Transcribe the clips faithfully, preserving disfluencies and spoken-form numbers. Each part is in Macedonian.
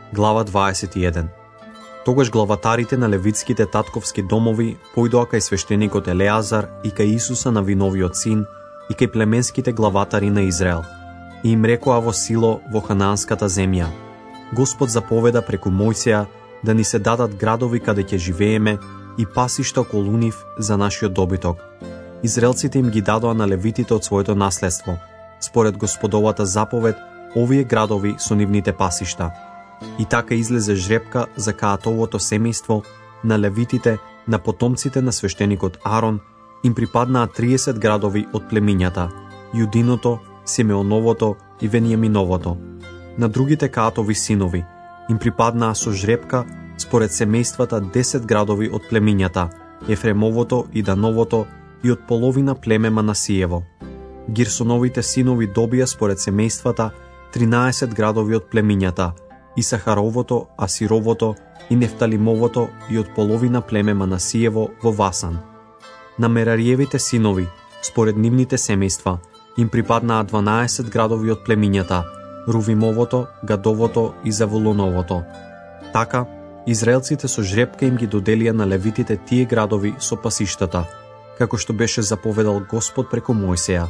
Глава дваесет и еден. Тогаш главатарите на левитските татковски домови појдоа кај свештеникот Елеазар и кај Исуса Навиновиот син и кај племенските главатари на Израел. И им рекоа во Сило во ханаанската земја: Господ заповеда преку Мојсија да ни се дадат градови каде ќе живееме и пасишта околу нив за нашиот добиток. Израелците им ги дадоа на левитите од своето наследство, според Господовата заповед, овие градови со нивните пасишта. И така излезе жребка за Каатовото семејство, на левитите, на потомците на свештеникот Арон, им припаднаа триесет градови од племињата: Јудиното, Симеоновото и Венијаминовото. На другите Каатови синови им припаднаа со жребка според семејствата десет градови од племињата: Ефремовото и Дановото и од половина племе Манасиево. Гирсоновите синови добија според семејствата тринаесет градови од племињата: Исахаровото, Асировото и Нефталимовото и од половина племе Манасиево во Васан. На Мерариевите синови, според нивните семејства, им припаднаа дванаесет градови од племињата: Рувимовото, Гадовото и Завулоновото. Така, израелците со жребка им ги доделија на левитите тие градови со пасиштата, како што беше заповедал Господ преку Мојсеја.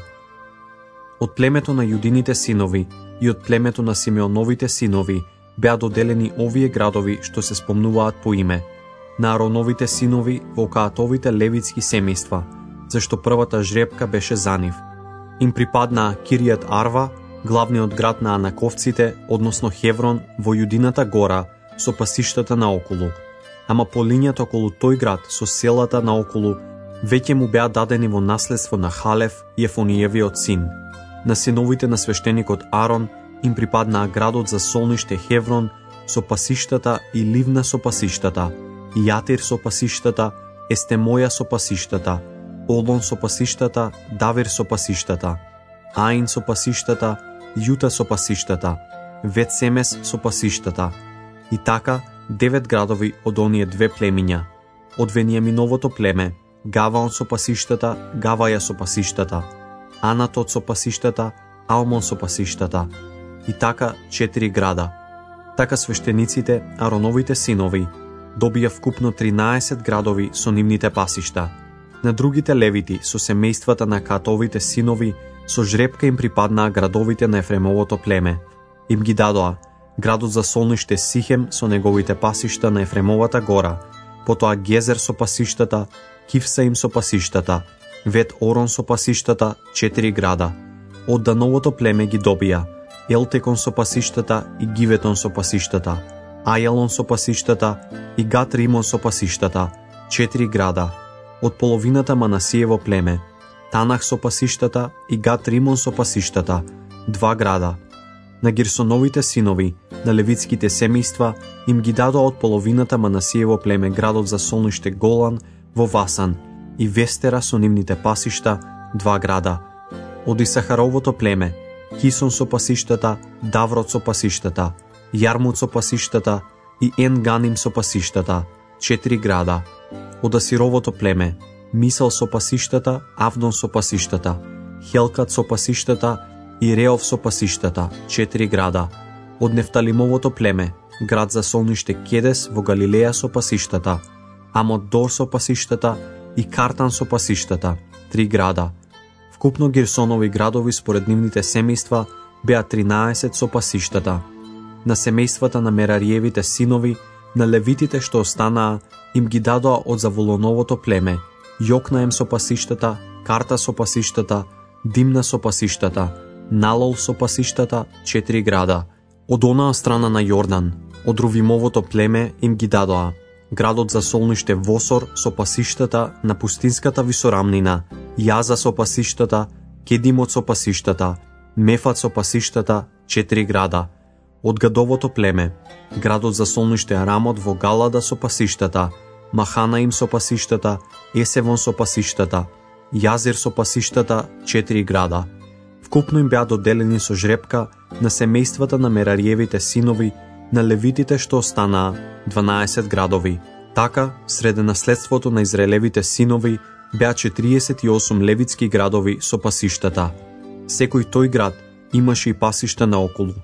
Од племето на Јудините синови и од племето на Симеоновите синови беа доделени овие градови што се спомнуваат по име: на Ароновите синови во Каатовите левитски семејства, зашто првата жребка беше за нив. Им припаднаа Киријат Арва, главниот град на Анаковците, односно Хеврон, во Јудината гора, со пасиштата наоколу. Ама по линијата околу тој град со селата наоколу веќе му беа дадени во наследство на Халев, Јефониевиот син. На синовите на свештеникот Арон им припаднаа градот за солниште Хеврон со пасиштата и Ливна со пасиштата, Јатир со пасиштата, Естемоја со пасиштата, Олон со пасиштата, Давир со пасиштата, Аин со пасиштата, Јута со пасиштата, Ветсемес со пасиштата. И така девет градови од оние две племиња. Од Венијаминовото племе Гаваон со пасиштата, Гаваја со пасиштата, Анатот со пасиштата, Алмон со пасиштата. И така четири града. Така свештениците, Ароновите синови, добија вкупно тринаесет градови со нивните пасишта. На другите левити со семејствата на Каатовите синови со жребка им припаднаа градовите на Ефремовото племе. Им ги дадоа градот за солниште Сихем со неговите пасишта на Ефремовата гора, потоа Гезер со пасиштата, Кивсаим со пасиштата, Вет Орон со пасиштата, четири града. Од Дановото племе ги добија Елтекон со пасиштата и Гиветон со пасиштата, Ајалон со пасиштата и Гат Римон со пасиштата, четири града. Од половината Манасиево племе Танах со пасиштата и Гат Римон со пасиштата, два града. На Гирсоновите синови, на левитските семејства, им ги дадоа од половината Манасиево племе градот за солниште Голан во Васан и Вестера со нивните пасишта, два града. Од Исахаровото племе Кисон со пасиштата, Даврот со пасиштата, Јармут со пасиштата и Енганим со пасиштата, четири града. Од Асировото племе Мисал со пасиштата, Авдон со пасиштата, Хелкат со пасиштата и Реов со пасиштата, четири града. Од Нефталимовото племе град за солниште Кедес во Галилеја со пасиштата, Амот-Дор со пасиштата и Картан со пасиштата, три града. Вкупно Гирсонови градови според нивните семејства беа тринаесет со пасиштата. На семејствата на Мерариевите синови, на левитите што останаа, им ги дадоа од Завулоновото племе Јокнаем со пасиштата, Карта со пасиштата, Димна со пасиштата, Налол со пасиштата, четири града. Од онаа страна на Јордан, од Рувимовото племе им ги дадоа градот за солниште Восор со пасиштата на пустинската висорамнина, Јаза со пасиштата, Кедимот со пасиштата, Мефат со пасиштата, четири града. Од Гадовото племе, градот за солниште Рамот во Галада со пасиштата, Маханаим со пасиштата, Есевон со пасиштата, Јазир со пасиштата, четири града. Вкупно им беа доделени со жребка на семејствата на Мерариевите синови, на левитите што останаа, дванаесет градови. Така, среде наследството на Израелевите синови беа четириесет и осум левитски градови со пасиштата. Секој тој град имаше и пасишта наоколу.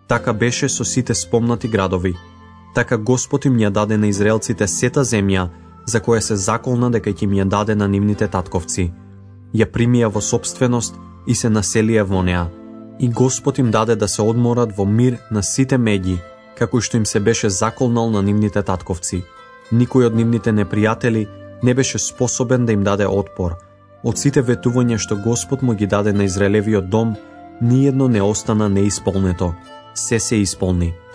Така беше со сите спомнати градови. Така Господ им ја даде на израелците сета земја, за која се заколна дека ќе им ја даде на нивните татковци. Ја примија во собственост и се населија во неа. И Господ им даде да се одморат во мир на сите меѓи, како што им се беше заколнал на нивните татковци. Никој од нивните непријатели не беше способен да им даде отпор. Од сите ветувања што Господ му ги даде на Израелевиот дом, ниедно не остана неисполнето. Се се исполни.